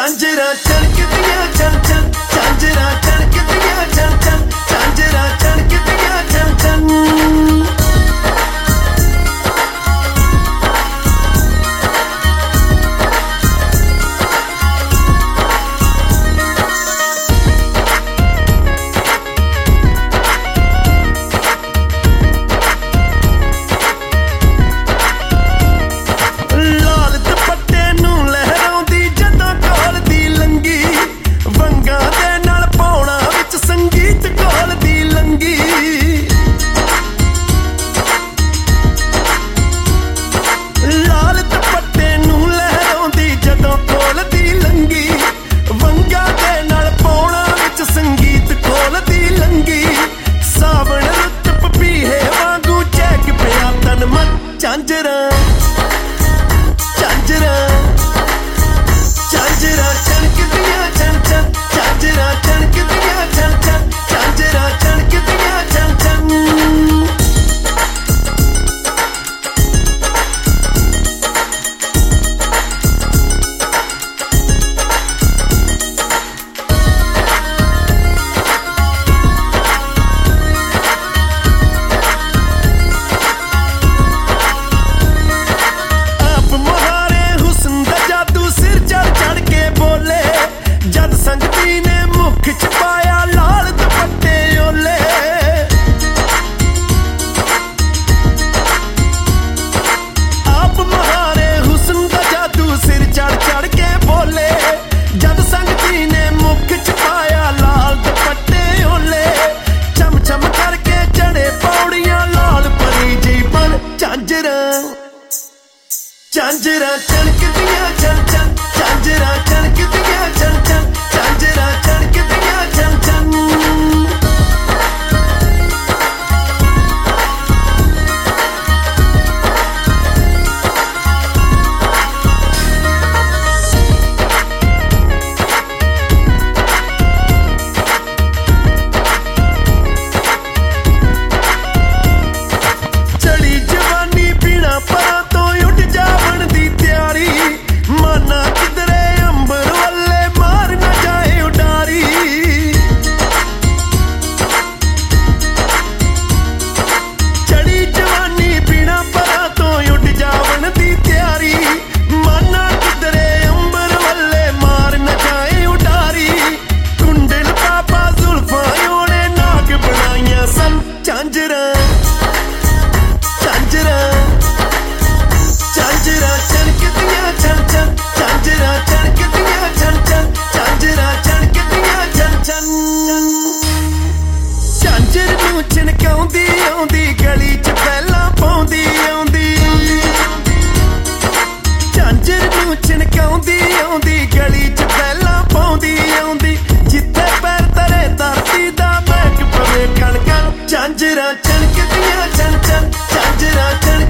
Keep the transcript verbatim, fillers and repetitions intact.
ਝਾਂਜਰਾਂ ਚਣਕਦੀਆਂ ਚਣ ਚਣ, ਝਾਂਜਰਾਂ ਚਣਕਦੀਆਂ ਚਣ ਚਣ, ਝਾਂਜਰਾਂ ਚਣਕਦੀਆਂ ਚਣ ਚਣ। ਝਾਂਜਰਾਂ ਝਾਂਜਰਾਂ ਝਾਂਜਰਾਂ ਚਣਕਦੀਆਂ ਚਣ ਚਣ, ਝਾਂਜਰਾਂ ਚਣਕਦੀਆਂ ਚਣ ਚਣ, ਝਾਂਜਰਾਂ ਚਣਕਦੀਆਂ ਚਣ ਚਣ। ਜਦ ਸੰਗਤੀ ਨੇ ਮੁੱਖ ਚ ਪਾਇਆ ਲਾਲ ਦੁਪੱਟੇ ਓਲੇ, ਆਪ ਮਹਾਰੇ ਹੁਸਨ ਦਾ ਜਾਦੂ ਸਿਰ ਚੜ ਚੜ ਕੇ ਬੋਲੇ। ਜਦ ਸੰਗਤੀ ਨੇ ਮੁੱਖ ਚ ਪਾਇਆ ਲਾਲ ਦੁਪੱਟੇ ਓਲੇ, ਚਮ ਚਮ ਕਰਕੇ ਚੜੇ ਪੌੜੀਆਂ ਲਾਲ ਪਰੀ ਜੀ ਬਣ। ਝਾਂਜਰਾਂ ਝਾਂਜਰਾਂ ਚਣਕਦੀਆਂ ਚਣ ਚਣ, ਝਾਂਜਰਾਂ ਚਣਕਦੀਆਂ ਚਣ ਚਣ, ਝਾਂਜਰਾਂ ਚਣਕਦੀਆਂ ਚਣ ਚਣ। ਚੜੀ ਜਵਾਨੀ ਪੀਣਾ ਪਰਾਂ ਤੋਂ ਉੱਡ ਜਾਵਣ ਦੀ ਤਿਆਰੀ, ਮਾਨਾ ਕਿਧਰੇ ਅੰਬਰ ਵੱਲੇ ਮਾਰ ਨਾ ਜਾਏ ਉਡਾਰੀ। ਚੜੀ ਜਵਾਨੀ ਪੀਣਾ ਪਰਾਂ ਤੋਂ ਉੱਡ ਜਾਵਣ ਦੀ ਤਿਆਰੀ, ਮਾਨਾ ਕਿਧਰੇ ਅੰਬਰ ਵੱਲੇ ਮਾਰ ਨਾ ਜਾਏ ਉਡਾਰੀ। ਕੁੰਡਲ ਪਾਪਾ ਜ਼ੁਲਫਾਂ ਉਹਨੇ ਨਾਗ ਬਣਾਈਆਂ ਸਨ। ਝਾਂਜਰਾਂ ਝਾਂਜਰਾਂ ਝਾਂਜਰਾਂ ਚਣਕਦੀਆਂ ਚਣ ਚਣ, ਝਾਂਜਰਾਂ ਚਣਕਦੀਆਂ ਚਣ ਚਣ, ਝਾਂਜਰਾਂ ਚਣਕਦੀਆਂ ਚਣ ਚਣ। ਝਾਂਜਰ ਨੂੰ ਚਣਕਾਉਂਦੀ ਆਉਂਦੀ ਗਲੀ ਚ ਪਹਿਲਾਂ ਪਾਉਂਦੀ ਆਉਂਦੀ, ਝਾਂਜਰ ਨੂੰ ਚਣਕਾਉਂਦੀ ਆਉਂਦੀ ਗਲੀ ਚ ਪਹਿਲਾਂ ਪਾਉਂਦੀ ਆਉਂਦੀ। ਜਿੱਥੇ ਪੈਰ ਤਰੇ ਧਰਤੀ ਦਾ ਮਹਿਕ ਪਵੇ ਕਣ ਕਣ। ਝਾਂਜਰਾਂ ਚਣਕਦੀਆਂ ਚਣ ਚਣ, ਝਾਂਜਰਾਂ ਚਣ